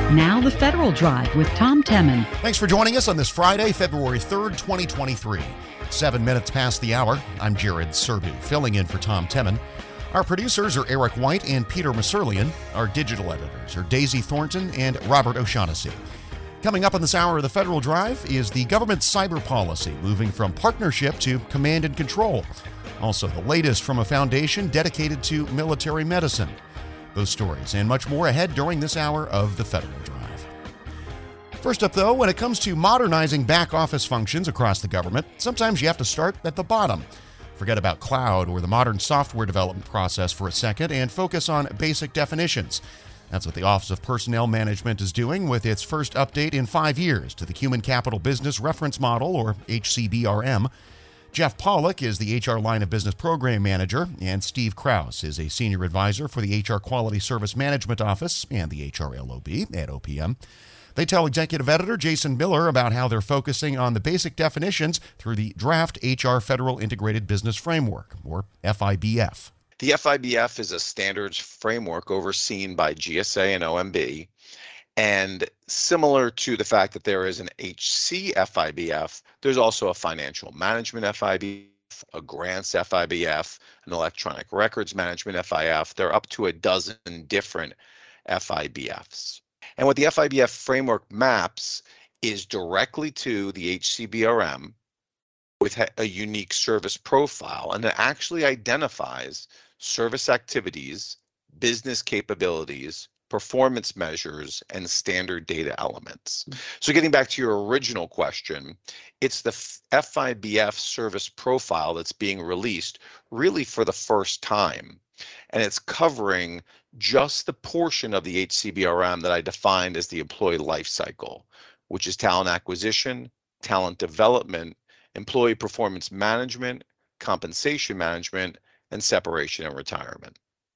Now the Federal Drive with Tom Temin. Thanks for joining us on this Friday, February 3rd, 2023. 7 minutes past the hour, I'm Jared Serbu, filling in for Tom Temin. Our producers are Eric White and Peter Masurlian. Our digital editors are Daisy Thornton and Robert O'Shaughnessy. Coming up on this hour of the Federal Drive is the government cyber policy moving from partnership to command and control. Also, the latest from a foundation dedicated to military medicine. Those stories and much more ahead during this hour of the Federal Drive. First up, though, when it comes to modernizing back office functions across the government, sometimes you have to start at the bottom. Forget about cloud or the modern software development process for a second and focus on basic definitions. That's what the Office of Personnel Management is doing with its first update in 5 years to the Human Capital Business Reference Model, or HCBRM. Jeff Pollock is the HR Line of Business Program Manager, and Steve Krause is a Senior Advisor for the HR Quality Service Management Office and the HR LOB at OPM. They tell Executive Editor Jason Miller about how they're focusing on the basic definitions through the Draft HR Federal Integrated Business Framework, or FIBF. The FIBF is a standards framework overseen by GSA and OMB. And similar to the fact that there is an HC FIBF, there's also a financial management FIBF, a grants FIBF, an electronic records management FIF. They're up to a dozen different FIBFs. And what the FIBF framework maps is directly to the HCBRM with a unique service profile, and it actually identifies service activities, business capabilities, performance measures, and standard data elements. So getting back to your original question, it's the FIBF service profile that's being released really for the first time. And it's covering just the portion of the HCBRM that I defined as the employee life cycle, which is talent acquisition, talent development, employee performance management, compensation management, and separation and retirement.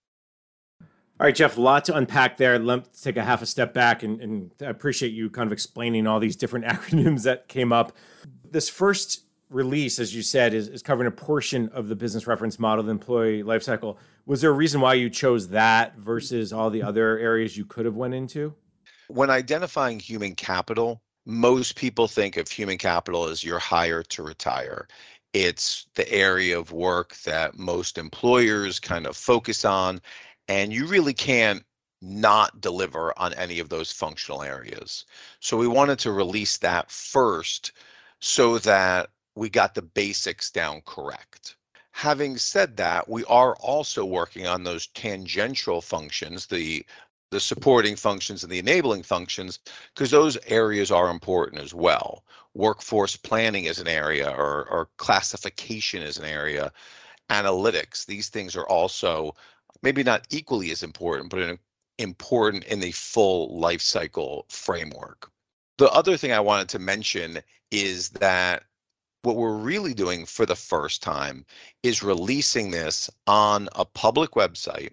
All right, Jeff, a lot to unpack there. Let's take a half a step back, and I appreciate you kind of explaining all these different acronyms that came up. This first release, as you said, is covering a portion of the business reference model, the employee lifecycle. Was there a reason why you chose that versus all the other areas you could have went into? When identifying human capital, most people think of human capital as your hire to retire. It's the area of work that most employers kind of focus on, and you really can't not deliver on any of those functional areas. So we wanted to release that first so that we got the basics down correct. Having said that, we are also working on those tangential functions, the supporting functions and the enabling functions, because those areas are important as well. Workforce planning is an area, or classification is an area. Analytics, these things are also maybe not equally as important, but important in the full life cycle framework. The other thing I wanted to mention is that what we're really doing for the first time is releasing this on a public website,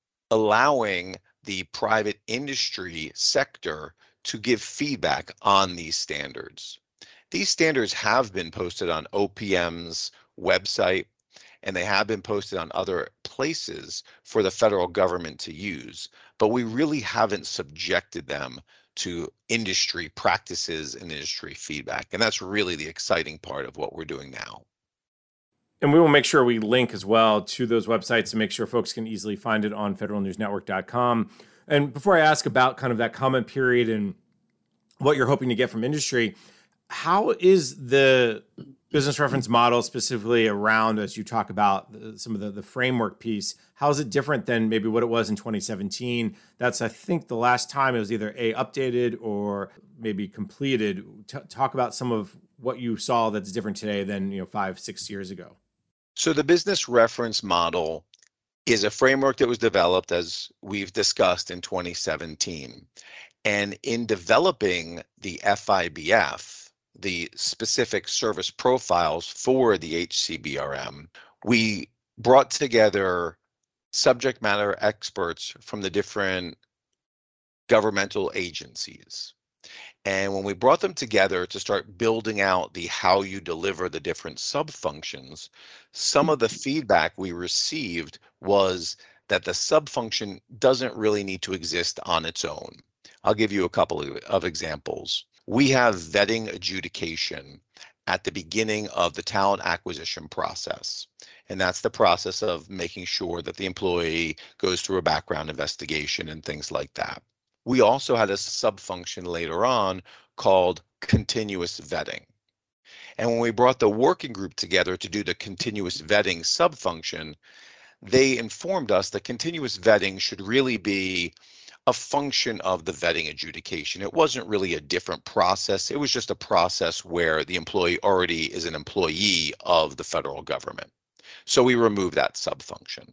allowing the private industry sector to give feedback on these standards. These standards have been posted on OPM's website, and they have been posted on other places for the federal government to use, but we really haven't subjected them to industry practices and industry feedback. And that's really the exciting part of what we're doing now. And we will make sure we link as well to those websites to make sure folks can easily find it on federalnewsnetwork.com. And before I ask about kind of that comment period and what you're hoping to get from industry, how is the business reference model specifically around, as you talk about some of the framework piece, how is it different than maybe what it was in 2017? That's, I think, the last time it was either updated or maybe completed. Talk about some of what you saw that's different today than 5-6 years ago. So the business reference model is a framework that was developed, as we've discussed, in 2017. And in developing the FIBF, the specific service profiles for the HCBRM, we brought together subject matter experts from the different governmental agencies. And when we brought them together to start building out the how you deliver the different sub-functions, some of the feedback we received was that the sub-function doesn't really need to exist on its own. I'll give you a couple of examples. We have vetting adjudication at the beginning of the talent acquisition process. And that's the process of making sure that the employee goes through a background investigation and things like that. We also had a sub-function later on called continuous vetting. And when we brought the working group together to do the continuous vetting sub-function, they informed us that continuous vetting should really be a function of the vetting adjudication. It wasn't really a different process. It was just a process where the employee already is an employee of the federal government. So we removed that sub-function.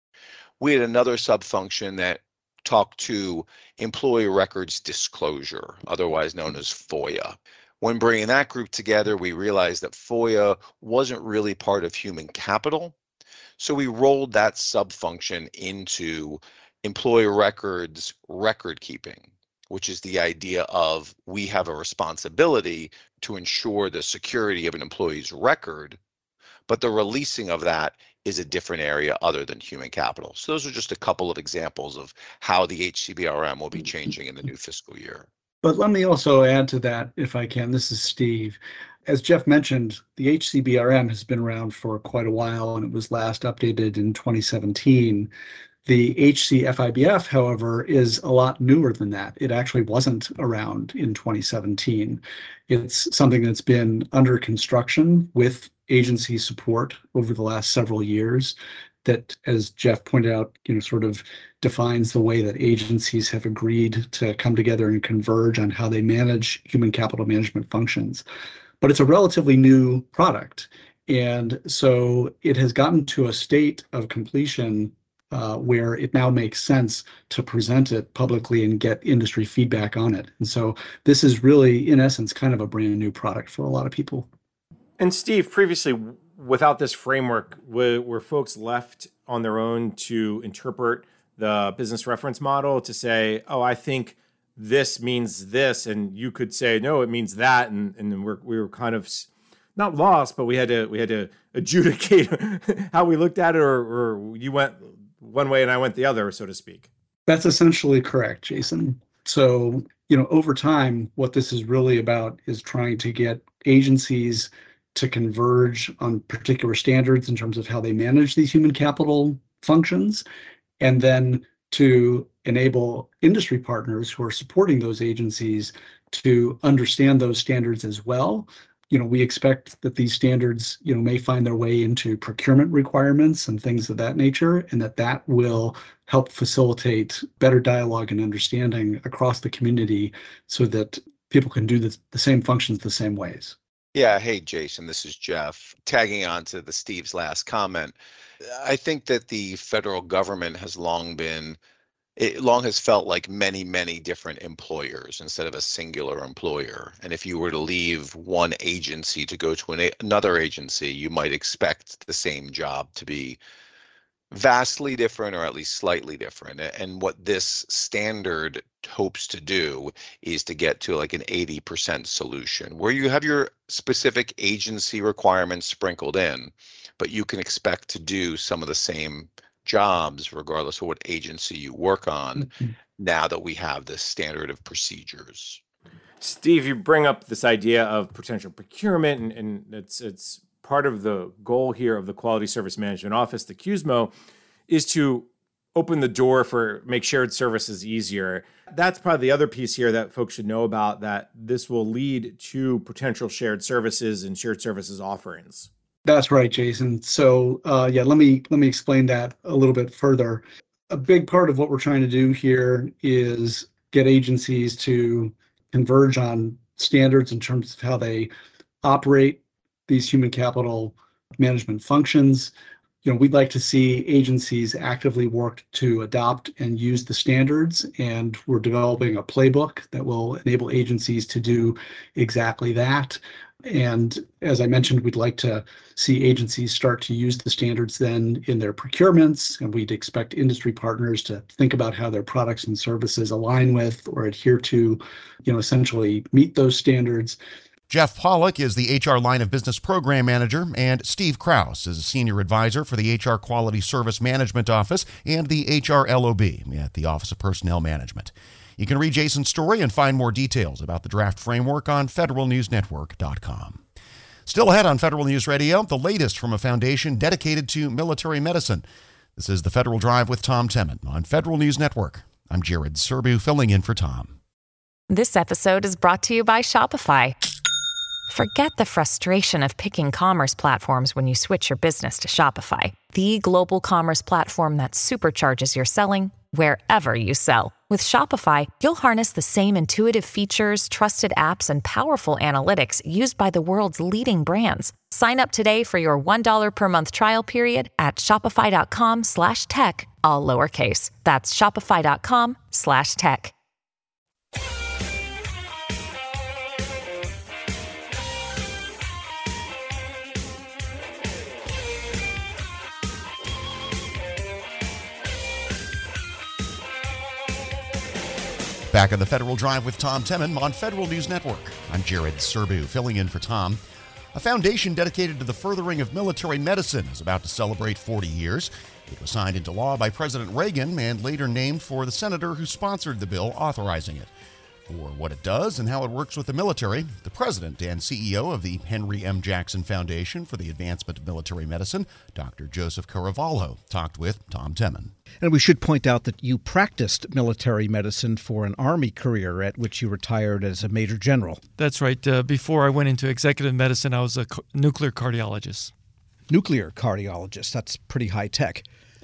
We had another sub-function that talked to employee records disclosure, otherwise known as FOIA. When bringing that group together, we realized that FOIA wasn't really part of human capital. So we rolled that sub-function into employee records record keeping, which is the idea of we have a responsibility to ensure the security of an employee's record, but the releasing of that is a different area other than human capital. So those are just a couple of examples of how the HCBRM will be changing in the new fiscal year. But let me also add to that, if I can. This is Steve. As Jeff mentioned, the HCBRM has been around for quite a while, and it was last updated in 2017. The HCFIBF, however, is a lot newer than that. It actually wasn't around in 2017. It's something that's been under construction with agency support over the last several years that, as Jeff pointed out, sort of defines the way that agencies have agreed to come together and converge on how they manage human capital management functions. But it's a relatively new product. And so it has gotten to a state of completion where it now makes sense to present it publicly and get industry feedback on it. And so this is really, in essence, kind of a brand new product for a lot of people. And Steve, previously, without this framework, were folks left on their own to interpret the business reference model to say, oh, I think this means this, and you could say, no, it means that, and we were kind of not lost, but we had to adjudicate how we looked at it, or you went one way and I went the other, so to speak. That's essentially correct, Jason. So, over time, what this is really about is trying to get agencies to converge on particular standards in terms of how they manage these human capital functions, and then to enable industry partners who are supporting those agencies to understand those standards as well. We expect that these standards, may find their way into procurement requirements and things of that nature, and that will help facilitate better dialogue and understanding across the community so that people can do the same functions the same ways. Yeah. Hey, Jason, this is Jeff. Tagging on to Steve's last comment, I think that the federal government has long has felt like many, many different employers instead of a singular employer. And if you were to leave one agency to go to another agency, you might expect the same job to be vastly different or at least slightly different. And what this standard hopes to do is to get to like an 80% solution where you have your specific agency requirements sprinkled in, but you can expect to do some of the same jobs regardless of what agency you work on now that we have this standard of procedures. Steve, you bring up this idea of potential procurement, and it's part of the goal here of the Quality Service Management Office, the QSMO, is to open the door make shared services easier. That's probably the other piece here that folks should know about, that this will lead to potential shared services and shared services offerings. That's right, Jason. So let me explain that a little bit further. A big part of what we're trying to do here is get agencies to converge on standards in terms of how they operate these human capital management functions. We'd like to see agencies actively work to adopt and use the standards, and we're developing a playbook that will enable agencies to do exactly that. And as I mentioned, we'd like to see agencies start to use the standards then in their procurements, and we'd expect industry partners to think about how their products and services align with or adhere to, essentially meet those standards. Jeff Pollock is the HR Line of Business Program Manager, and Steve Krause is a Senior Advisor for the HR Quality Service Management Office and the HR LOB at the Office of Personnel Management. You can read Jason's story and find more details about the draft framework on federalnewsnetwork.com. Still ahead on Federal News Radio, the latest from a foundation dedicated to military medicine. This is the Federal Drive with Tom Temin on Federal News Network. I'm Jared Serbu, filling in for Tom. This episode is brought to you by Shopify. Forget the frustration of picking commerce platforms when you switch your business to Shopify, the global commerce platform that supercharges your selling wherever you sell. With Shopify, you'll harness the same intuitive features, trusted apps, and powerful analytics used by the world's leading brands. Sign up today for your $1 per month trial period at shopify.com/tech, all lowercase. That's shopify.com/tech. Back on the Federal Drive with Tom Temin on Federal News Network. I'm Jared Serbu, filling in for Tom. A foundation dedicated to the furthering of military medicine is about to celebrate 40 years. It was signed into law by President Reagan and later named for the senator who sponsored the bill authorizing it. For what it does and how it works with the military, the president and CEO of the Henry M. Jackson Foundation for the Advancement of Military Medicine, Dr. Joseph Caravalho, talked with Tom Temin. And we should point out that you practiced military medicine for an Army career at which you retired as a Major General. That's right. Before I went into executive medicine, I was a nuclear cardiologist. Nuclear cardiologist, that's pretty high tech.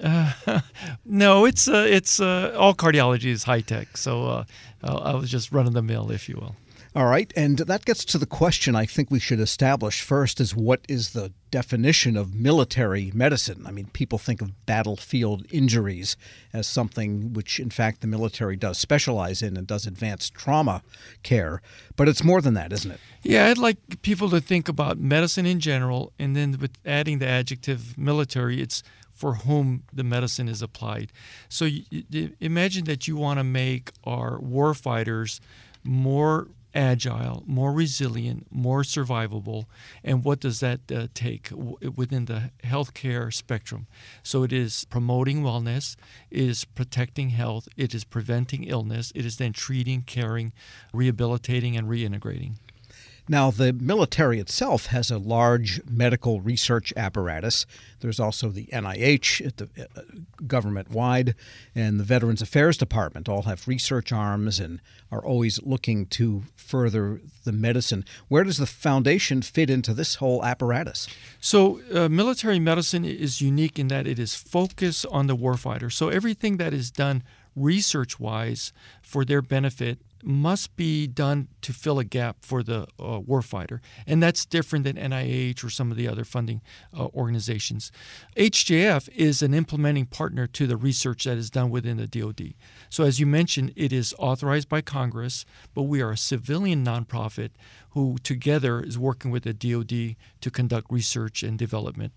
No, it's all cardiology is high tech. So I was just run of the mill, if you will. All right, and that gets to the question I think we should establish first is what is the definition of military medicine? I mean, people think of battlefield injuries as something which, in fact, the military does specialize in and does advanced trauma care. But it's more than that, isn't it? Yeah, I'd like people to think about medicine in general, and then with adding the adjective military, it's for whom the medicine is applied. So imagine that you want to make our warfighters more agile, more resilient, more survivable. And what does that take within the healthcare spectrum? So it is promoting wellness, it is protecting health, it is preventing illness, it is then treating, caring, rehabilitating, and reintegrating. Now, the military itself has a large medical research apparatus. There's also the NIH, government-wide, and the Veterans Affairs Department all have research arms and are always looking to further the medicine. Where does the foundation fit into this whole apparatus? So military medicine is unique in that it is focused on the warfighter. So everything that is done research-wise for their benefit must be done to fill a gap for the warfighter. And that's different than NIH or some of the other funding organizations. HJF is an implementing partner to the research that is done within the DoD. So as you mentioned, it is authorized by Congress, but we are a civilian nonprofit who together is working with the DoD to conduct research and development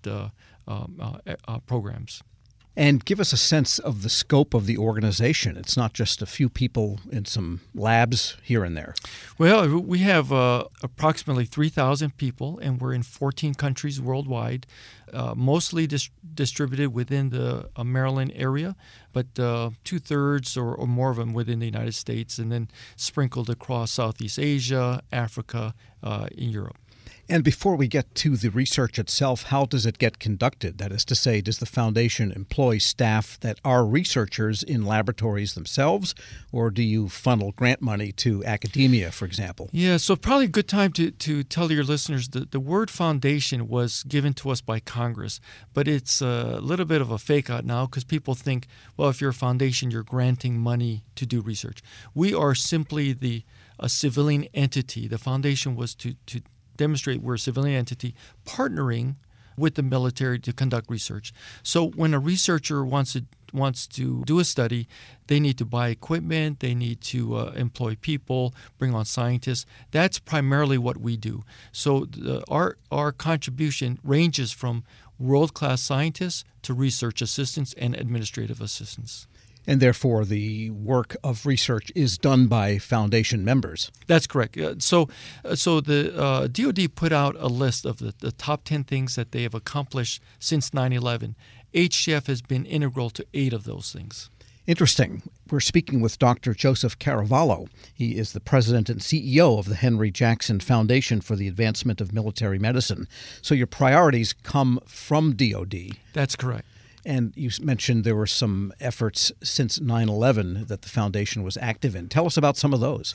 programs. And give us a sense of the scope of the organization. It's not just a few people in some labs here and there. Well, we have approximately 3,000 people, and we're in 14 countries worldwide, mostly distributed within the Maryland area, but two-thirds or more of them within the United States, and then sprinkled across Southeast Asia, Africa, and Europe. And before we get to the research itself, how does it get conducted? That is to say, does the foundation employ staff that are researchers in laboratories themselves, or do you funnel grant money to academia, for example? Yeah, so probably a good time to tell your listeners that the word foundation was given to us by Congress, but it's a little bit of a fake out now because people think, well, if you're a foundation, you're granting money to do research. We are simply a civilian entity. The foundation was to demonstrate we're a civilian entity partnering with the military to conduct research. So when a researcher wants to do a study, they need to buy equipment, they need to employ people, bring on scientists. That's primarily what we do. So our contribution ranges from world-class scientists to research assistants and administrative assistants. And therefore, the work of research is done by foundation members. That's correct. So the DoD put out a list of the top 10 things that they have accomplished since 9/11. HJF has been integral to 8 of those things. Interesting. We're speaking with Dr. Joseph Caravallo. He is the president and CEO of the Henry Jackson Foundation for the Advancement of Military Medicine. So your priorities come from DOD. That's correct. And you mentioned there were some efforts since 9/11 that the foundation was active in. Tell us about some of those.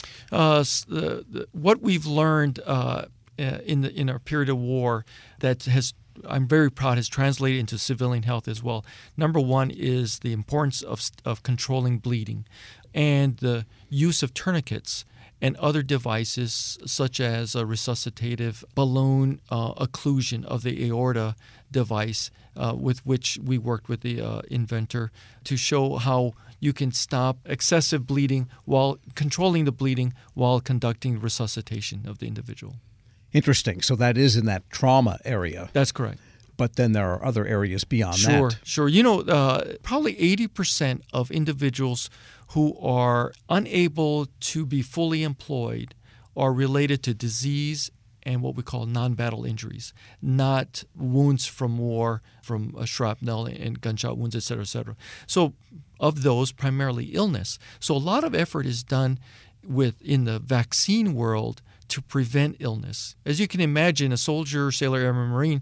What we've learned in our period of war that I'm very proud has translated into civilian health as well. Number one is the importance of controlling bleeding and the use of tourniquets and other devices such as a resuscitative balloon occlusion of the aorta device with which we worked with the inventor to show how you can stop excessive bleeding while controlling the bleeding while conducting resuscitation of the individual. Interesting. So that is in that trauma area. That's correct. But then there are other areas beyond that. Sure. You know, probably 80% of individuals who are unable to be fully employed are related to disease and what we call non-battle injuries, not wounds from war, from shrapnel and gunshot wounds, et cetera, et cetera. So of those, primarily illness. So a lot of effort is done in the vaccine world to prevent illness. As you can imagine, a soldier, sailor, airman, marine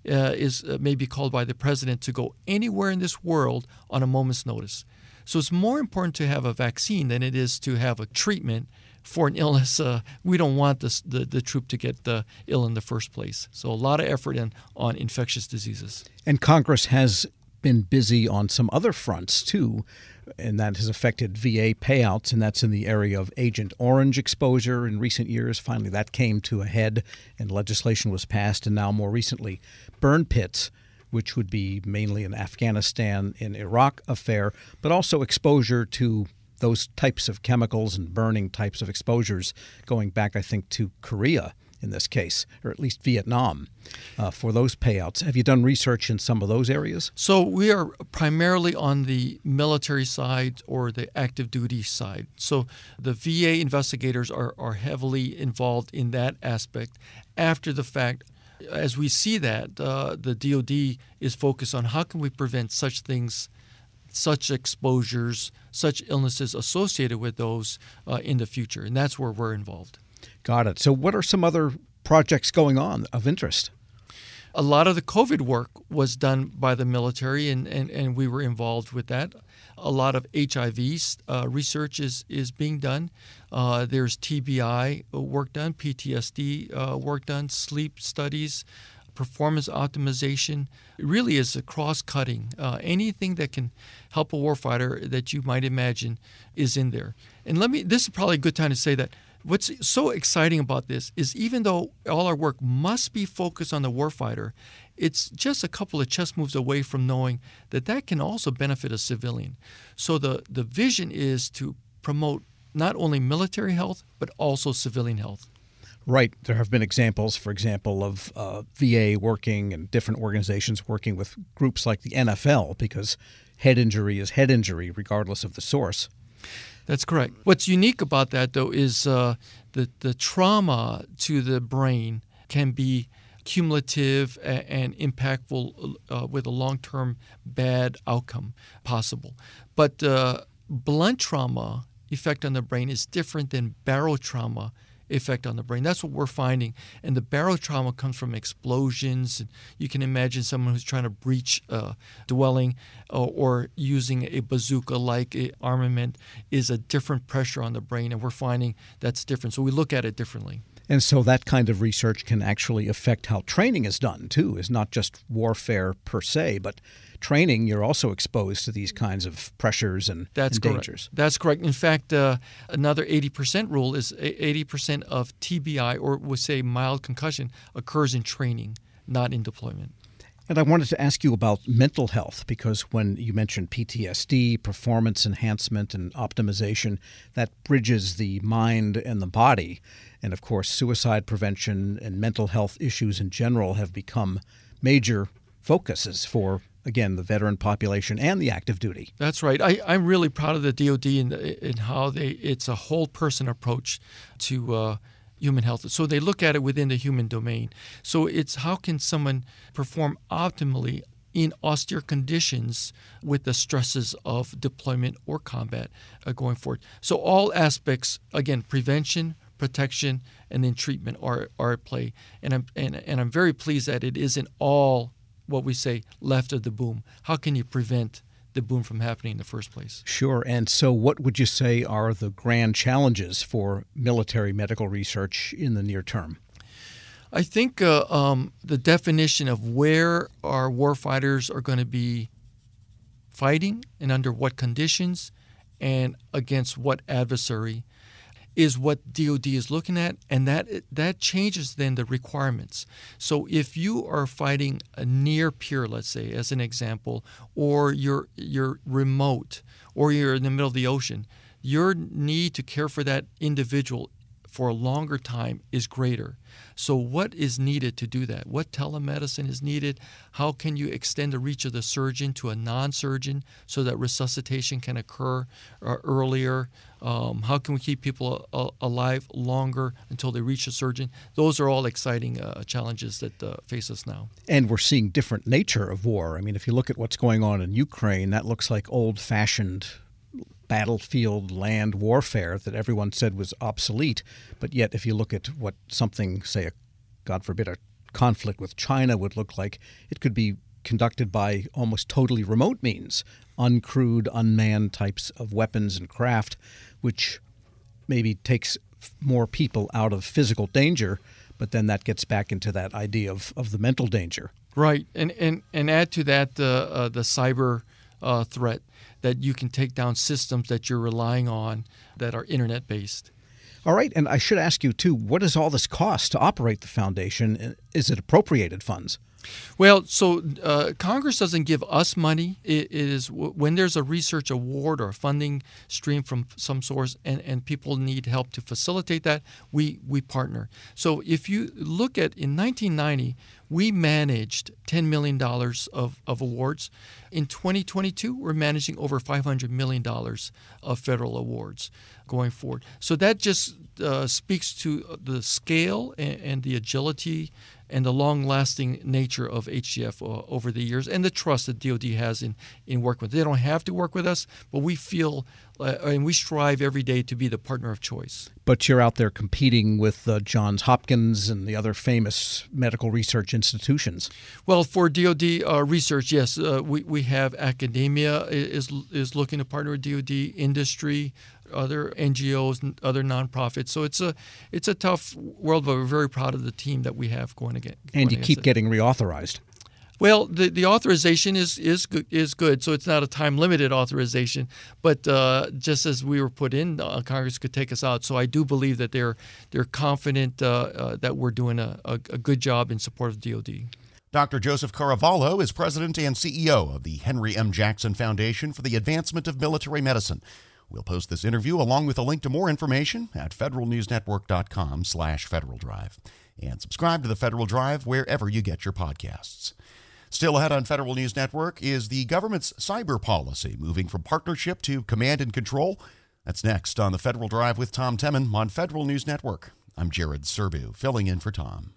is maybe called by the president to go anywhere in this world on a moment's notice. So it's more important to have a vaccine than it is to have a treatment for an illness. We don't want the troop to get ill in the first place. So a lot of effort on infectious diseases. And Congress has been busy on some other fronts, too, and that has affected VA payouts, and that's in the area of Agent Orange exposure in recent years. Finally, that came to a head, and legislation was passed, and now more recently, burn pits, which would be mainly an Afghanistan and Iraq affair, but also exposure to those types of chemicals and burning types of exposures going back, I think, to Korea in this case, or at least Vietnam, for those payouts. Have you done research in some of those areas? So we are primarily on the military side or the active duty side. So the VA investigators are heavily involved in that aspect. After the fact, as we see that, the DOD is focused on how can we prevent such things, such exposures, such illnesses associated with those in the future. And that's where we're involved. Got it. So what are some other projects going on of interest? A lot of the COVID work was done by the military, and we were involved with that. A lot of HIV research is being done. There's TBI work done, PTSD work done, sleep studies, performance optimization. It really is a cross-cutting. Anything that can help a warfighter that you might imagine is in there. And this is probably a good time to say that what's so exciting about this is even though all our work must be focused on the warfighter, it's just a couple of chess moves away from knowing that can also benefit a civilian. So the vision is to promote not only military health, but also civilian health. Right. There have been examples, for example, of VA working and different organizations working with groups like the NFL because head injury is head injury regardless of the source. That's correct. What's unique about that, though, is the trauma to the brain can be cumulative and impactful with a long-term bad outcome possible. But blunt trauma effect on the brain is different than barrel trauma effect on the brain. That's what we're finding. And the barrel trauma comes from explosions. You can imagine someone who's trying to breach a dwelling or using a bazooka-like armament is a different pressure on the brain, and we're finding that's different. So we look at it differently. And so that kind of research can actually affect how training is done, too. It's not just warfare per se, but training, you're also exposed to these kinds of pressures and dangers. That's correct. In fact, another 80% rule is 80% of TBI, or we'll say mild concussion, occurs in training, not in deployment. And I wanted to ask you about mental health, because when you mentioned PTSD, performance enhancement and optimization, that bridges the mind and the body. And of course, suicide prevention and mental health issues in general have become major focuses for, again, the veteran population and the active duty. That's right. I'm really proud of the DOD in how it's a whole person approach to human health. So they look at it within the human domain. So it's how can someone perform optimally in austere conditions with the stresses of deployment or combat going forward. So all aspects, again, prevention, protection, and then treatment are at play. And I'm very pleased that it isn't all what we say left of the boom. How can you prevent the boom from happening in the first place? Sure. And so what would you say are the grand challenges for military medical research in the near term? I think the definition of where our warfighters are going to be fighting and under what conditions and against what adversary is what DoD is looking at, and that changes then the requirements. So if you are fighting a near peer, let's say, as an example, or you're remote, or you're in the middle of the ocean, your need to care for that individual for a longer time is greater. So what is needed to do that? What telemedicine is needed? How can you extend the reach of the surgeon to a non-surgeon so that resuscitation can occur earlier? How can we keep people alive longer until they reach a surgeon? Those are all exciting challenges that face us now. And we're seeing different nature of war. I mean, if you look at what's going on in Ukraine, that looks like old-fashioned battlefield land warfare that everyone said was obsolete. But yet, if you look at what something, say, God forbid, a conflict with China would look like, it could be conducted by almost totally remote means, uncrewed, unmanned types of weapons and craft, which maybe takes more people out of physical danger, but then that gets back into that idea of the mental danger. Right, and add to that the cyber threat, that you can take down systems that you're relying on that are internet-based. All right, and I should ask you, too, what does all this cost to operate the foundation? Is it appropriated funds? Well, so Congress doesn't give us money. It is when there's a research award or a funding stream from some source and people need help to facilitate that, we partner. So if you look at, in 1990, we managed $10 million of awards. In 2022, we're managing over $500 million of federal awards going forward. So that just speaks to the scale and the agility and the long-lasting nature of HCF over the years, and the trust that DoD has in working with. They don't have to work with us, but we feel and we strive every day to be the partner of choice. But you're out there competing with Johns Hopkins and the other famous medical research institutions. Well, for DoD research, yes, we have academia is looking to partner with DoD, industry, other NGOs, other nonprofits. So it's a tough world, but we're very proud of the team that we have going again. And you keep getting reauthorized. Well, the authorization is good, so it's not a time-limited authorization. But just as we were put in, Congress could take us out. So I do believe that they're confident that we're doing a good job in support of DoD. Dr. Joseph Caravallo is president and CEO of the Henry M. Jackson Foundation for the Advancement of Military Medicine. We'll post this interview along with a link to more information at federalnewsnetwork.com/Federal Drive. And subscribe to the Federal Drive wherever you get your podcasts. Still ahead on Federal News Network is the government's cyber policy moving from partnership to command and control. That's next on the Federal Drive with Tom Temin on Federal News Network. I'm Jared Serbu, filling in for Tom.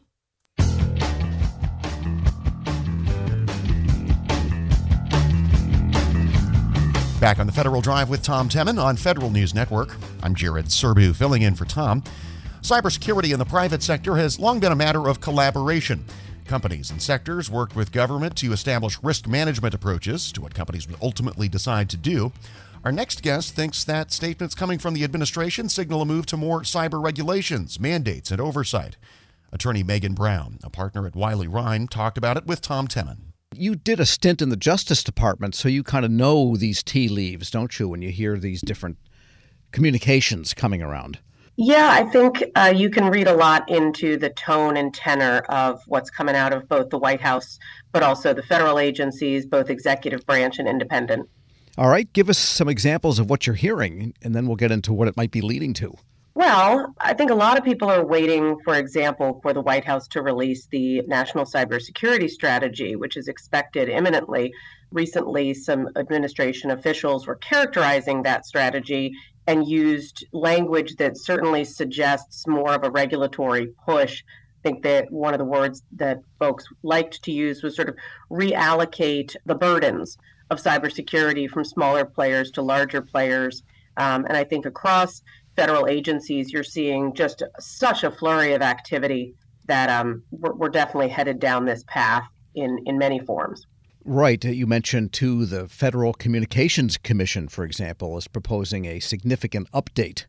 Back on the Federal Drive with Tom Temin on Federal News Network. I'm Jared Serbu, filling in for Tom. Cybersecurity in the private sector has long been a matter of collaboration. Companies and sectors worked with government to establish risk management approaches to what companies would ultimately decide to do. Our next guest thinks that statements coming from the administration signal a move to more cyber regulations, mandates, and oversight. Attorney Megan Brown, a partner at Wiley Rein, talked about it with Tom Temin. You did a stint in the Justice Department, so you kind of know these tea leaves, don't you, when you hear these different communications coming around? Yeah, I think you can read a lot into the tone and tenor of what's coming out of both the White House, but also the federal agencies, both executive branch and independent. All right, give us some examples of what you're hearing, and then we'll get into what it might be leading to. Well, I think a lot of people are waiting, for example, for the White House to release the National Cybersecurity Strategy, which is expected imminently. Recently, some administration officials were characterizing that strategy and used language that certainly suggests more of a regulatory push think that one of the words that folks liked to use was sort of reallocate the burdens of cybersecurity from smaller players to larger players. And I think across federal agencies, you're seeing just such a flurry of activity that we're definitely headed down this path in many forms. Right. You mentioned, too, the Federal Communications Commission, for example, is proposing a significant update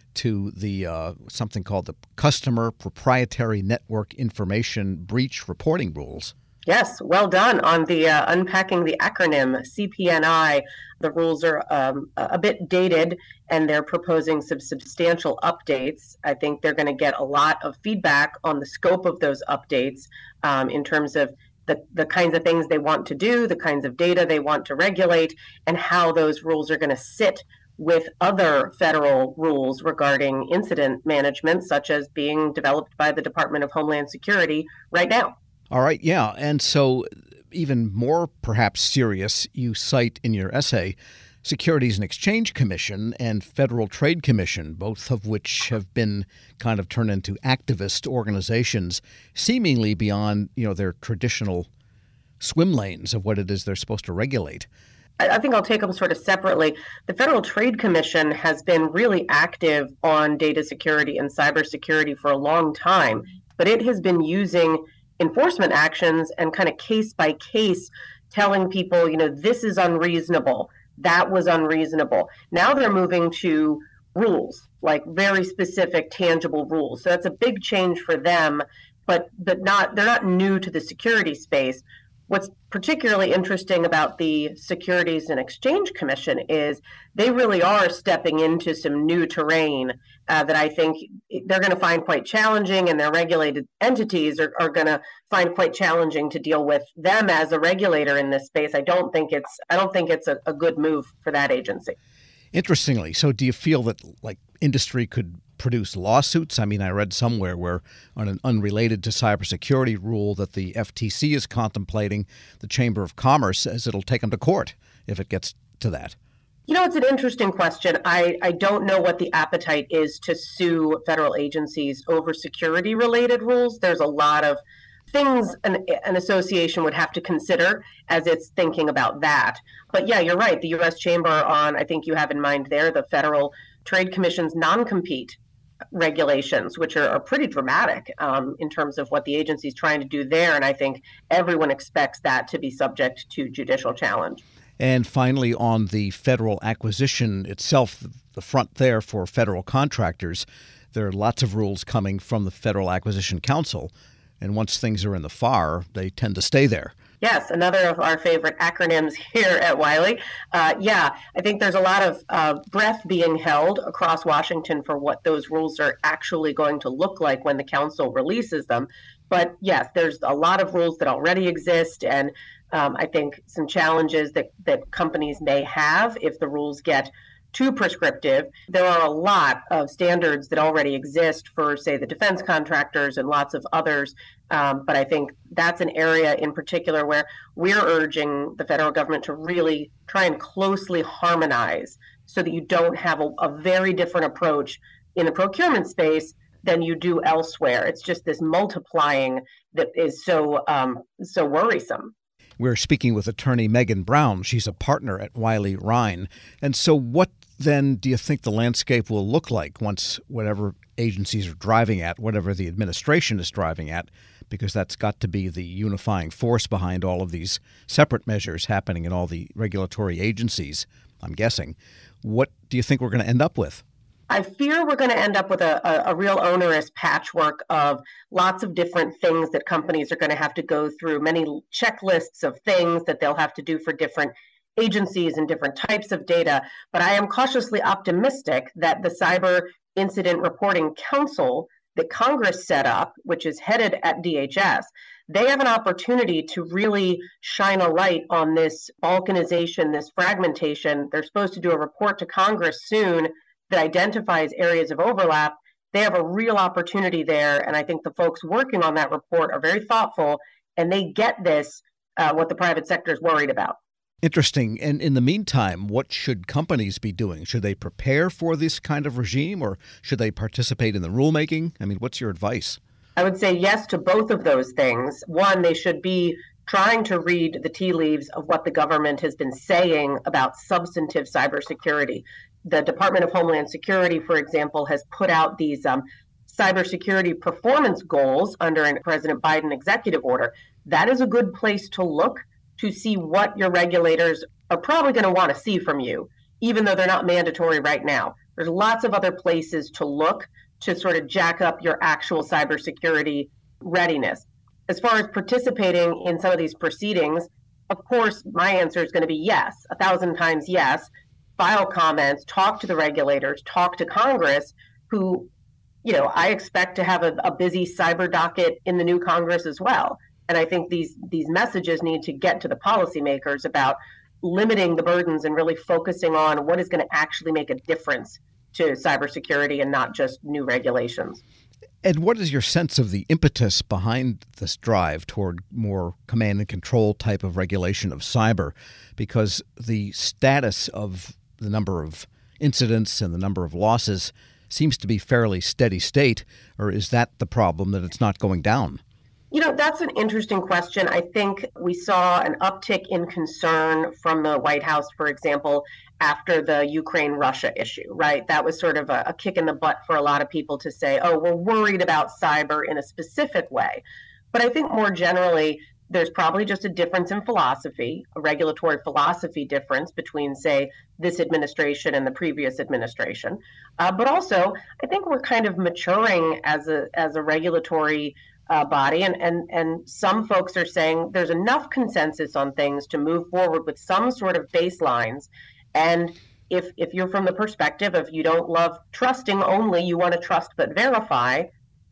to the something called the Customer Proprietary Network Information Breach Reporting Rules. Yes, well done on the unpacking the acronym CPNI. The rules are a bit dated, and they're proposing some substantial updates. I think they're going to get a lot of feedback on the scope of those updates in terms of the kinds of things they want to do, the kinds of data they want to regulate, and how those rules are going to sit with other federal rules regarding incident management, such as being developed by the Department of Homeland Security right now. All right, yeah. And so even more perhaps serious, you cite in your essay Securities and Exchange Commission and Federal Trade Commission, both of which have been kind of turned into activist organizations, seemingly beyond, their traditional swim lanes of what it is they're supposed to regulate. I think I'll take them sort of separately. The Federal Trade Commission has been really active on data security and cybersecurity for a long time, but it has been using enforcement actions and kind of case by case telling people, this is unreasonable, that was unreasonable. Now they're moving to rules, like very specific, tangible rules. So that's a big change for them, but they're not new to the security space. What's particularly interesting about the Securities and Exchange Commission is they really are stepping into some new terrain that I think they're going to find quite challenging, and their regulated entities are going to find quite challenging to deal with them as a regulator in this space. I don't think it's a good move for that agency. Interestingly, so do you feel that industry could produce lawsuits? I mean, I read somewhere where on an unrelated to cybersecurity rule that the FTC is contemplating, the Chamber of Commerce says it'll take them to court if it gets to that. It's an interesting question. I don't know what the appetite is to sue federal agencies over security-related rules. There's a lot of things an association would have to consider as it's thinking about that. But yeah, you're right. The U.S. Chamber I think you have in mind there, the Federal Trade Commission's non-compete regulations, which are pretty dramatic in terms of what the agency is trying to do there. And I think everyone expects that to be subject to judicial challenge. And finally, on the federal acquisition itself, the front there for federal contractors, there are lots of rules coming from the Federal Acquisition Council. And once things are in the FAR, they tend to stay there. Yes, another of our favorite acronyms here at Wiley. I think there's a lot of breath being held across Washington for what those rules are actually going to look like when the council releases them. But yes, there's a lot of rules that already exist, and I think some challenges that companies may have if the rules get too prescriptive. There are a lot of standards that already exist for, say, the defense contractors and lots of others. But I think that's an area in particular where we're urging the federal government to really try and closely harmonize so that you don't have a very different approach in the procurement space than you do elsewhere. It's just this multiplying that is so worrisome. We're speaking with attorney Megan Brown. She's a partner at Wiley Rein. And so what then do you think the landscape will look like once whatever agencies are driving at, whatever the administration is driving at, because that's got to be the unifying force behind all of these separate measures happening in all the regulatory agencies, I'm guessing. What do you think we're going to end up with? I fear we're going to end up with a real onerous patchwork of lots of different things that companies are going to have to go through, many checklists of things that they'll have to do for different agencies and different types of data. But I am cautiously optimistic that the Cyber Incident Reporting Council that Congress set up, which is headed at DHS, they have an opportunity to really shine a light on this balkanization, this fragmentation. They're supposed to do a report to Congress soon that identifies areas of overlap. They have a real opportunity there. And I think the folks working on that report are very thoughtful, and they get this, what the private sector is worried about. Interesting. And in the meantime, what should companies be doing? Should they prepare for this kind of regime, or should they participate in the rulemaking? I mean, what's your advice? I would say yes to both of those things. One, they should be trying to read the tea leaves of what the government has been saying about substantive cybersecurity. The Department of Homeland Security, for example, has put out these cybersecurity performance goals under a President Biden executive order. That is a good place to look to see what your regulators are probably going to want to see from you, even though they're not mandatory right now. There's lots of other places to look to sort of jack up your actual cybersecurity readiness. As far as participating in some of these proceedings, of course, my answer is going to be yes, 1,000 times yes. File comments, talk to the regulators, talk to Congress, who, I expect to have a busy cyber docket in the new Congress as well. And I think these messages need to get to the policymakers about limiting the burdens and really focusing on what is going to actually make a difference to cybersecurity and not just new regulations. And what is your sense of the impetus behind this drive toward more command and control type of regulation of cyber? Because the status of the number of incidents and the number of losses seems to be fairly steady state, or is that the problem, that it's not going down? That's an interesting question. I think we saw an uptick in concern from the White House, for example, after the Ukraine-Russia issue, right? That was sort of a kick in the butt for a lot of people to say, oh, we're worried about cyber in a specific way. But I think more generally, there's probably just a difference in philosophy, a regulatory philosophy difference between, say, this administration and the previous administration. But also, I think we're kind of maturing as a regulatory body, and some folks are saying there's enough consensus on things to move forward with some sort of baselines. And if you're from the perspective of you don't love trusting only, you want to trust but verify,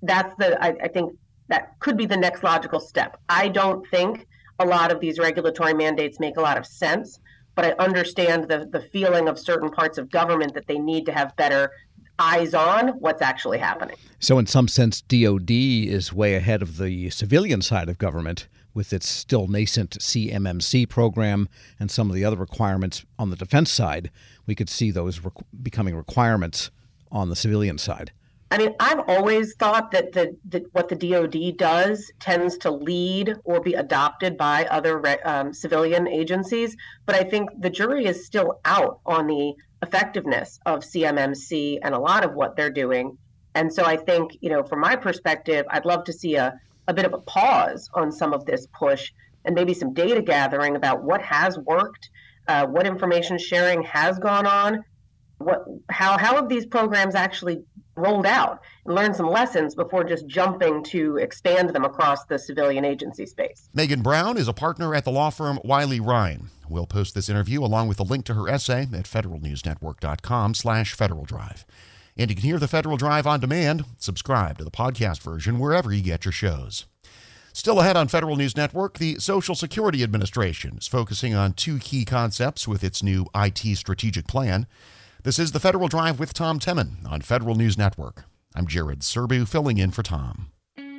I think that could be the next logical step. I don't think a lot of these regulatory mandates make a lot of sense, but I understand the feeling of certain parts of government that they need to have better eyes on what's actually happening. So in some sense, DOD is way ahead of the civilian side of government with its still nascent CMMC program and some of the other requirements on the defense side. We could see those becoming requirements on the civilian side. I mean, I've always thought that what the DOD does tends to lead or be adopted by other civilian agencies, but I think the jury is still out on the effectiveness of CMMC and a lot of what they're doing. And so I think, from my perspective, I'd love to see a bit of a pause on some of this push and maybe some data gathering about what has worked, what information sharing has gone on, how have these programs actually rolled out, and learn some lessons before just jumping to expand them across the civilian agency space. Megan Brown is a partner at the law firm Wiley Ryan. We'll post this interview along with a link to her essay at federalnewsnetwork.com/Federal Drive. And you can hear the Federal Drive on demand. Subscribe to the podcast version wherever you get your shows. Still ahead on Federal News Network, the Social Security Administration is focusing on two key concepts with its new IT strategic plan. This is the Federal Drive with Tom Temin on Federal News Network. I'm Jared Serbu, filling in for Tom.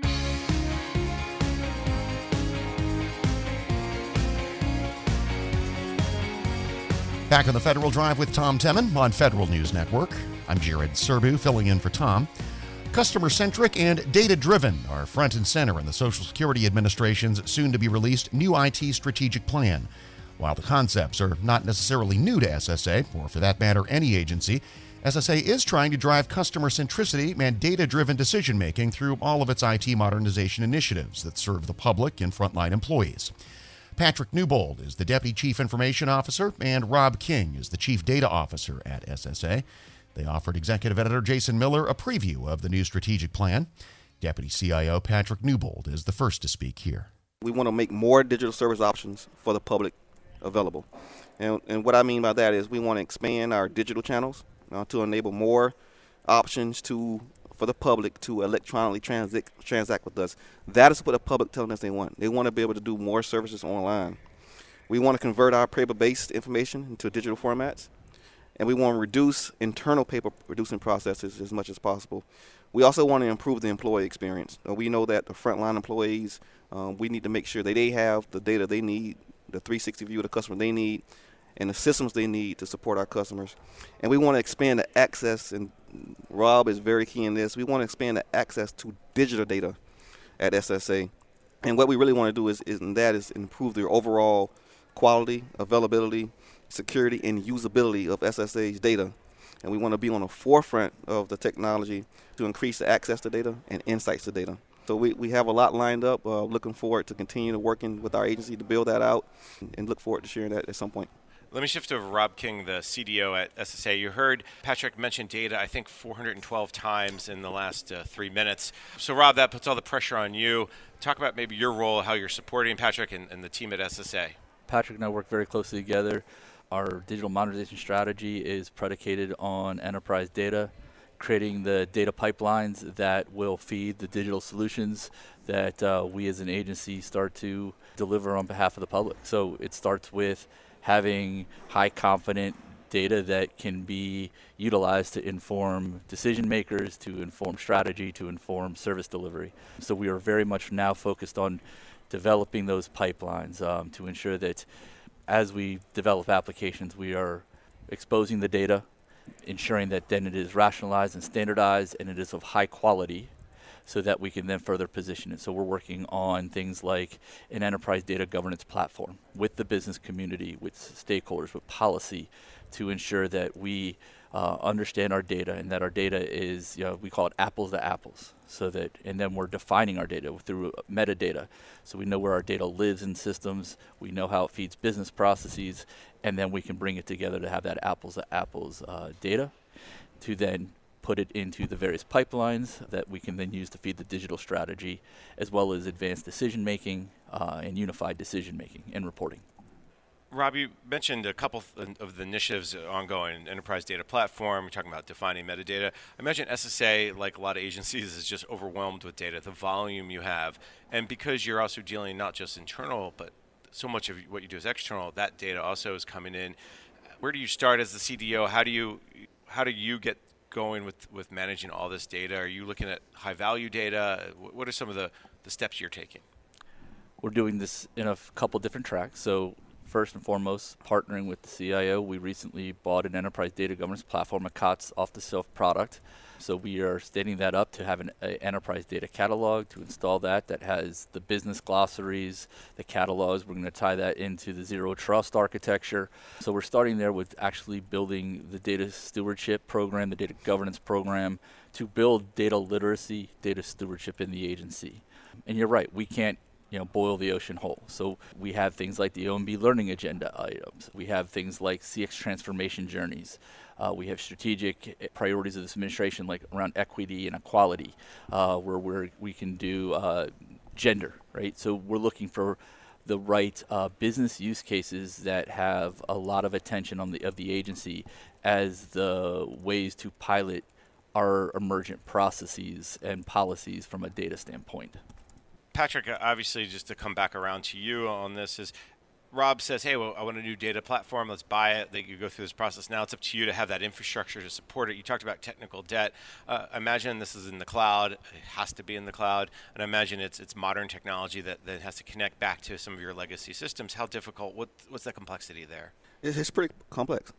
Back on the Federal Drive with Tom Temin on Federal News Network. I'm Jared Serbu, filling in for Tom. Customer-centric and data-driven are front and center in the Social Security Administration's soon-to-be-released new IT strategic plan. While the concepts are not necessarily new to SSA, or for that matter, any agency, SSA is trying to drive customer centricity and data-driven decision-making through all of its IT modernization initiatives that serve the public and frontline employees. Patrick Newbold is the Deputy Chief Information Officer, and Rob King is the Chief Data Officer at SSA. They offered Executive Editor Jason Miller a preview of the new strategic plan. Deputy CIO Patrick Newbold is the first to speak here. We want to make more digital service options for the public available. And what I mean by that is we want to expand our digital channels to enable more options for the public to electronically transact with us. That is what the public telling us they want. They want to be able to do more services online. We want to convert our paper-based information into digital formats, and we want to reduce internal paper-producing processes as much as possible. We also want to improve the employee experience. We know that the frontline employees, we need to make sure that they have the data they need, the 360 view of the customer they need, and the systems they need to support our customers. And we want to expand the access, and Rob is very key in this, we want to expand the access to digital data at SSA. And what we really want to do is improve the overall quality, availability, security, and usability of SSA's data. And we want to be on the forefront of the technology to increase the access to data and insights to data. So we have a lot lined up. Looking forward to continue to working with our agency to build that out, and look forward to sharing that at some point. Let me shift over to Rob King, the CDO at SSA. You heard Patrick mention data, I think 412 times in the last 3 minutes. So Rob, that puts all the pressure on you. Talk about maybe your role, how you're supporting Patrick and the team at SSA. Patrick and I work very closely together. Our digital modernization strategy is predicated on enterprise data, creating the data pipelines that will feed the digital solutions that we as an agency start to deliver on behalf of the public. So it starts with having high confident data that can be utilized to inform decision makers, to inform strategy, to inform service delivery. So we are very much now focused on developing those pipelines to ensure that as we develop applications, we are exposing the data, ensuring that then it is rationalized and standardized and it is of high quality, so that we can then further position it. So we're working on things like an enterprise data governance platform with the business community, with stakeholders, with policy, to ensure that we understand our data and that our data is, we call it apples to apples. So that, and then we're defining our data through metadata. So we know where our data lives in systems, we know how it feeds business processes, and then we can bring it together to have that apples to apples data to then put it into the various pipelines that we can then use to feed the digital strategy, as well as advanced decision making and unified decision making and reporting. Rob, you mentioned a couple of the initiatives ongoing, enterprise data platform. We're talking about defining metadata. I imagine SSA, like a lot of agencies, is just overwhelmed with data, the volume you have. And because you're also dealing not just internal, but so much of what you do is external, that data also is coming in. Where do you start as the CDO? How do you get going with managing all this data? Are you looking at high value data? What are some of the steps you're taking? We're doing this in a couple different tracks. So first and foremost, partnering with the CIO, we recently bought an enterprise data governance platform, a COTS off-the-shelf product. So we are standing that up to have an enterprise data catalog, to install that has the business glossaries, the catalogs. We're going to tie that into the zero trust architecture. So we're starting there with actually building the data stewardship program, the data governance program, to build data literacy, data stewardship in the agency. And you're right, we can't boil the ocean whole. So we have things like the OMB learning agenda items. We have things like CX transformation journeys. We have strategic priorities of this administration, like around equity and equality, where we can do gender, right? So we're looking for the right business use cases that have a lot of attention of the agency as the ways to pilot our emergent processes and policies from a data standpoint. Patrick, obviously, just to come back around to you on this, is Rob says, hey, well, I want a new data platform. Let's buy it. You go through this process. Now it's up to you to have that infrastructure to support it. You talked about technical debt. I imagine this is in the cloud. It has to be in the cloud. And I imagine it's modern technology that has to connect back to some of your legacy systems. How difficult? What's the complexity there? It's pretty complex.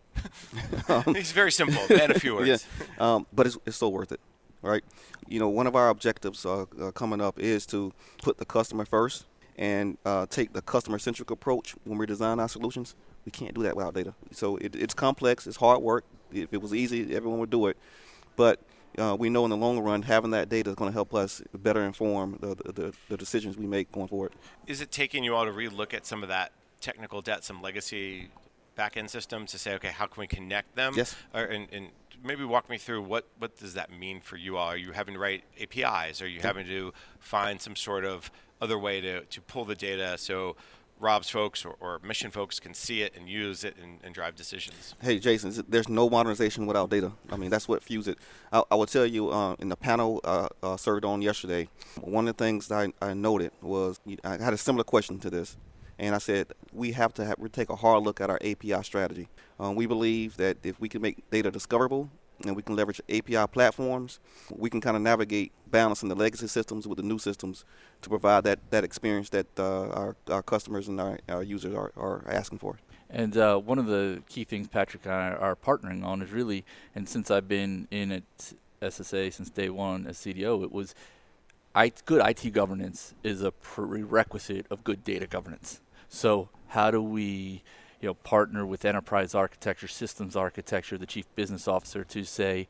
It's very simple, in a few words. Yeah, but it's so worth it. Right, one of our objectives coming up is to put the customer first and take the customer-centric approach when we design our solutions. We can't do that without data. So it's complex. It's hard work. If it was easy, everyone would do it. But we know in the long run, having that data is going to help us better inform the decisions we make going forward. Is it taking you all to relook at some of that technical debt, some legacy back-end systems, to say, okay, how can we connect them? Yes. And maybe walk me through what does that mean for you all? Are you having to write APIs? Are you having to find some sort of other way to pull the data so Rob's folks or mission folks can see it and use it and drive decisions? Hey, Jason, there's no modernization without data. I mean, that's what fuels it. I will tell you, in the panel served on yesterday, one of the things that I noted was, I had a similar question to this. And I said, we have to take a hard look at our API strategy. We believe that if we can make data discoverable and we can leverage API platforms, we can kind of navigate balancing the legacy systems with the new systems to provide that experience that our customers and our users are asking for. And one of the key things Patrick and I are partnering on is really, and since I've been in at SSA since day one as CDO, good IT governance is a prerequisite of good data governance. So how do we partner with enterprise architecture, systems architecture, the chief business officer to say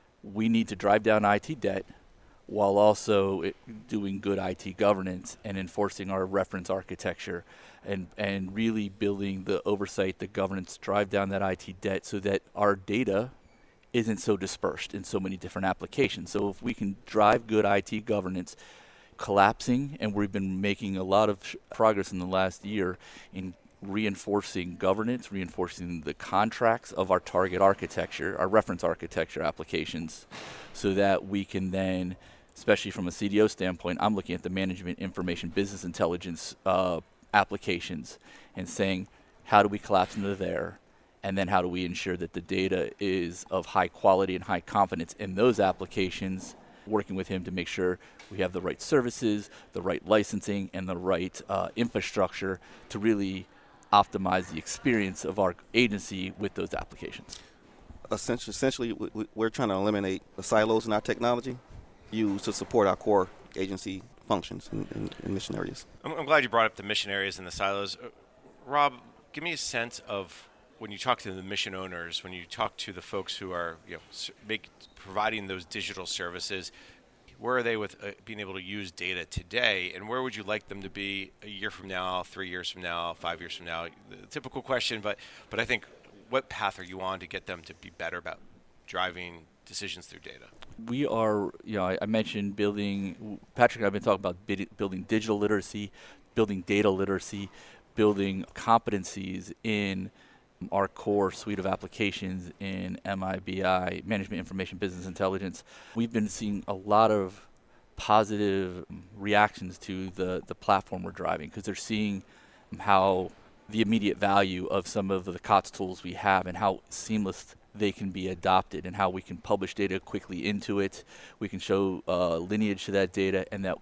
we need to drive down IT debt while also doing good IT governance and enforcing our reference architecture and really building the oversight, the governance, drive down that IT debt so that our data isn't so dispersed in so many different applications. So if we can drive good IT governance, collapsing, and we've been making a lot of progress in the last year in reinforcing governance, reinforcing the contracts of our target architecture, our reference architecture applications, so that we can then, especially from a CDO standpoint, I'm looking at the management information business intelligence applications and saying, how do we collapse into there? And then how do we ensure that the data is of high quality and high confidence in those applications, working with him to make sure we have the right services, the right licensing, and the right infrastructure to really optimize the experience of our agency with those applications. Essentially, we're trying to eliminate the silos in our technology used to support our core agency functions in mission areas. I'm glad you brought up the mission areas and the silos. Rob, give me a sense of when you talk to the mission owners, when you talk to the folks who are providing those digital services, where are they with being able to use data today, and where would you like them to be a year from now, 3 years from now, 5 years from now? The typical question, but I think what path are you on to get them to be better about driving decisions through data? We are, I mentioned Patrick and I have been talking about building digital literacy, building data literacy, building competencies in our core suite of applications in MIBI, Management Information Business Intelligence. We've been seeing a lot of positive reactions to the platform we're driving because they're seeing how the immediate value of some of the COTS tools we have and how seamless they can be adopted and how we can publish data quickly into it. We can show lineage to that data, and that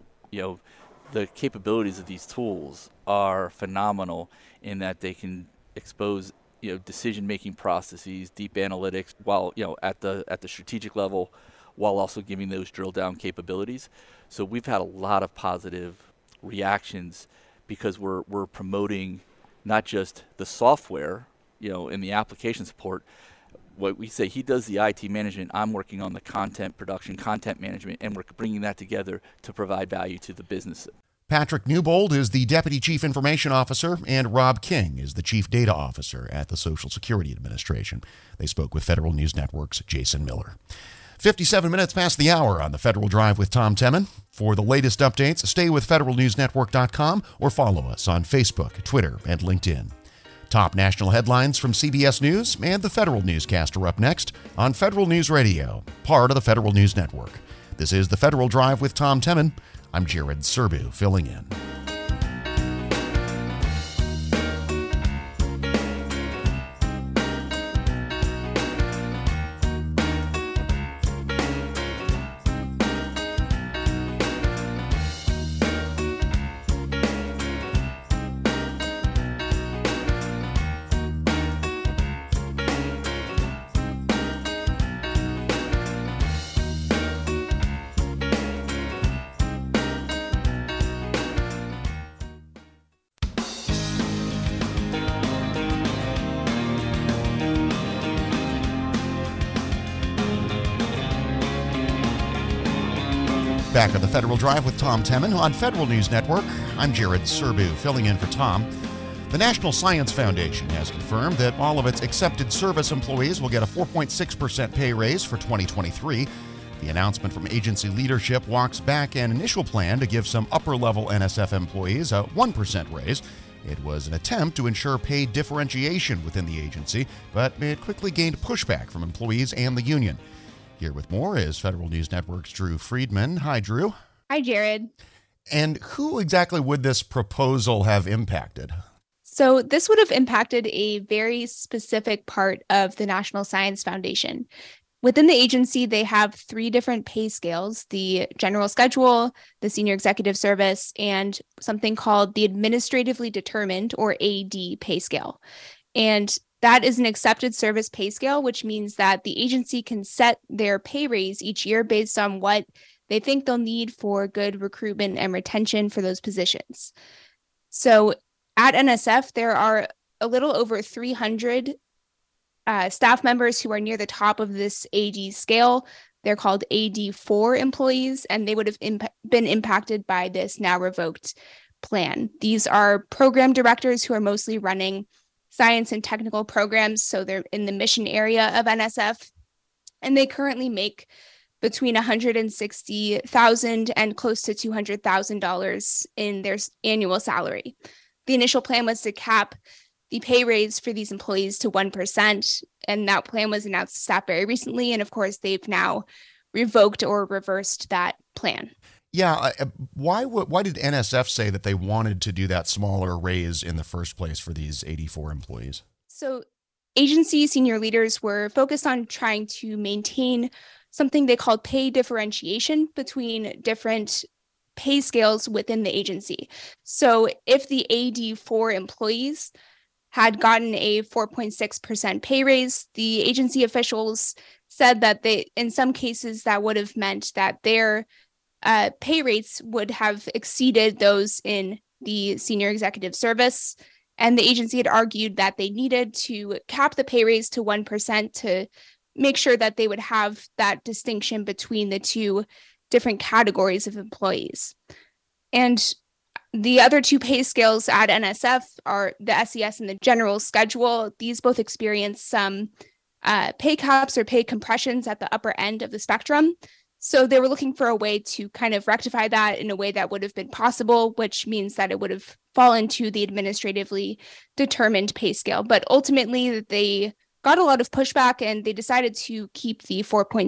the capabilities of these tools are phenomenal in that they can expose decision-making processes, deep analytics, while at the strategic level, while also giving those drill-down capabilities. So we've had a lot of positive reactions because we're promoting not just the software, in the application support. What we say, he does the IT management, I'm working on the content production, content management, and we're bringing that together to provide value to the business. Patrick Newbold is the Deputy Chief Information Officer, and Rob King is the Chief Data Officer at the Social Security Administration. They spoke with Federal News Network's Jason Miller. 57 minutes past the hour on the Federal Drive with Tom Temin. For the latest updates, stay with federalnewsnetwork.com or follow us on Facebook, Twitter, and LinkedIn. Top national headlines from CBS News and the Federal Newscaster up next on Federal News Radio, part of the Federal News Network. This is the Federal Drive with Tom Temin. I'm Jared Serbu, filling in. Back on the Federal Drive with Tom Temin on Federal News Network. I'm Jared Serbu, filling in for Tom. The National Science Foundation has confirmed that all of its accepted service employees will get a 4.6% pay raise for 2023. The announcement from agency leadership walks back an initial plan to give some upper-level NSF employees a 1% raise. It was an attempt to ensure pay differentiation within the agency, but it quickly gained pushback from employees and the union. Here with more is Federal News Network's Drew Friedman. Hi, Drew. Hi, Jared. And who exactly would this proposal have impacted? So this would have impacted a very specific part of the National Science Foundation. Within the agency, they have 3 different pay scales: the general schedule, the senior executive service, and something called the administratively determined, or AD, pay scale. And that is an accepted service pay scale, which means that the agency can set their pay raise each year based on what they think they'll need for good recruitment and retention for those positions. So at NSF, there are a little over 300 staff members who are near the top of this AD scale. They're called AD4 employees, and they would have been impacted by this now revoked plan. These are program directors who are mostly running science and technical programs, so they're in the mission area of NSF, and they currently make between $160,000 and close to $200,000 in their annual salary. The initial plan was to cap the pay raise for these employees to 1%, and that plan was announced to staff very recently, and of course, they've now revoked or reversed that plan. Yeah, why did NSF say that they wanted to do that smaller raise in the first place for these 84 employees? So agency senior leaders were focused on trying to maintain something they called pay differentiation between different pay scales within the agency. So if the AD4 employees had gotten a 4.6% pay raise, the agency officials said that in some cases that would have meant that their pay rates would have exceeded those in the senior executive service. And the agency had argued that they needed to cap the pay raise to 1% to make sure that they would have that distinction between the two different categories of employees. And the other two pay scales at NSF are the SES and the general schedule. These both experience some pay caps or pay compressions at the upper end of the spectrum. So they were looking for a way to kind of rectify that in a way that would have been possible, which means that it would have fallen to the administratively determined pay scale. But ultimately, they got a lot of pushback and they decided to keep the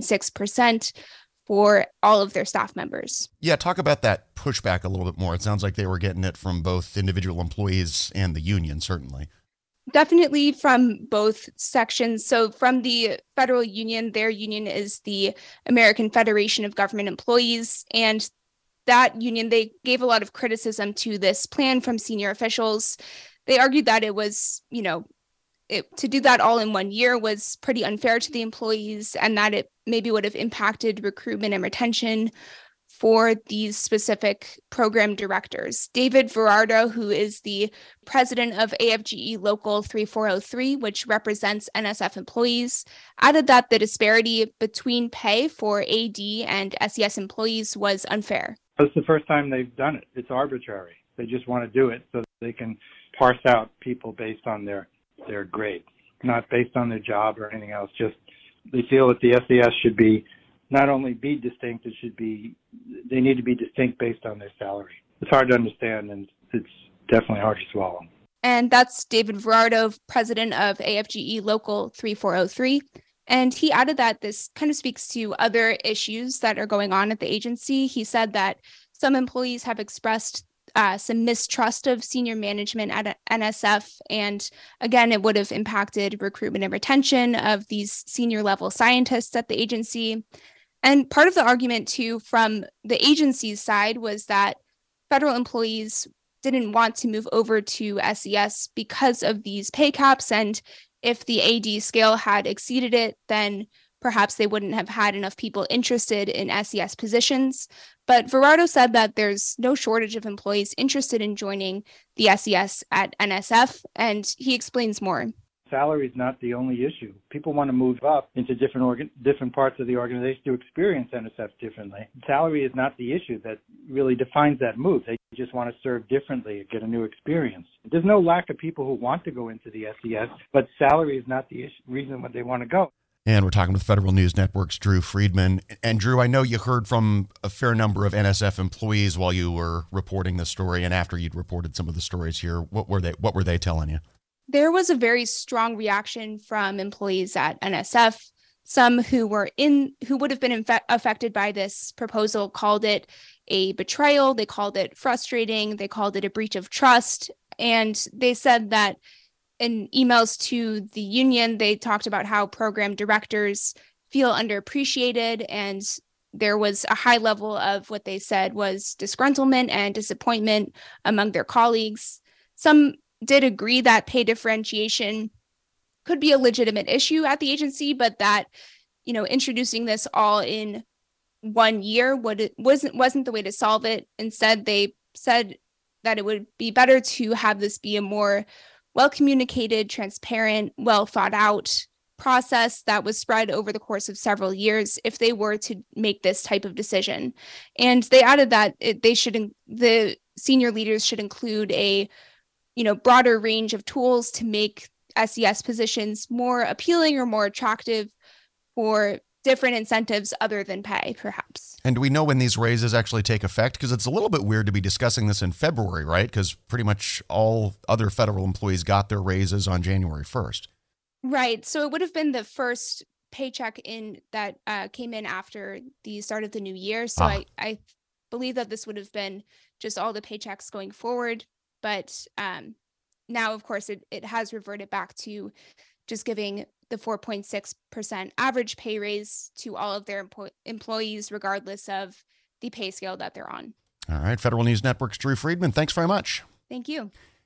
4.6% for all of their staff members. Yeah, talk about that pushback a little bit more. It sounds like they were getting it from both individual employees and the union, certainly. Definitely from both sections. So from the federal union, their union is the American Federation of Government Employees. And that union, they gave a lot of criticism to this plan from senior officials. They argued that it was, to do that all in 1 year was pretty unfair to the employees, and that it maybe would have impacted recruitment and retention for these specific program directors. David Verardo, who is the president of AFGE Local 3403, which represents NSF employees, added that the disparity between pay for AD and SES employees was unfair. It's the first time they've done it. It's arbitrary. They just want to do it so they can parse out people based on their grades, not based on their job or anything else. Just they feel that the SES should be not only be distinct, they need to be distinct based on their salary. It's hard to understand, and it's definitely hard to swallow. And that's David Verardo, president of AFGE Local 3403. And he added that this kind of speaks to other issues that are going on at the agency. He said that some employees have expressed some mistrust of senior management at NSF. And again, it would have impacted recruitment and retention of these senior level scientists at the agency. And part of the argument, too, from the agency's side was that federal employees didn't want to move over to SES because of these pay caps. And if the AD scale had exceeded it, then perhaps they wouldn't have had enough people interested in SES positions. But Verardo said that there's no shortage of employees interested in joining the SES at NSF, and he explains more. Salary is not the only issue. People want to move up into different parts of the organization to experience NSF differently. Salary is not the issue that really defines that move. They just want to serve differently and get a new experience. There's no lack of people who want to go into the SES, but salary is not the reason why they want to go. And we're talking with Federal News Network's Drew Friedman. And Drew, I know you heard from a fair number of NSF employees while you were reporting the story and after you'd reported some of the stories here. What were they telling you? There was a very strong reaction from employees at NSF. Some who would have been affected by this proposal called it a betrayal. They called it frustrating. They called it a breach of trust. And they said that in emails to the union, they talked about how program directors feel underappreciated, and there was a high level of what they said was disgruntlement and disappointment among their colleagues. Some did agree that pay differentiation could be a legitimate issue at the agency, but that, introducing this all in 1 year wasn't the way to solve it. Instead, they said that it would be better to have this be a more well-communicated, transparent, well thought out process that was spread over the course of several years if they were to make this type of decision. And they added that the senior leaders should include a broader range of tools to make SES positions more appealing or more attractive for different incentives other than pay, perhaps. And do we know when these raises actually take effect? Because it's a little bit weird to be discussing this in February, right? Because pretty much all other federal employees got their raises on January 1st. Right. So it would have been the first paycheck that came in after the start of the new year. So I believe that this would have been just all the paychecks going forward. But now, of course, it has reverted back to just giving the 4.6% average pay raise to all of their employees, regardless of the pay scale that they're on. All right. Federal News Network's Drew Friedman. Thanks very much. Thank you.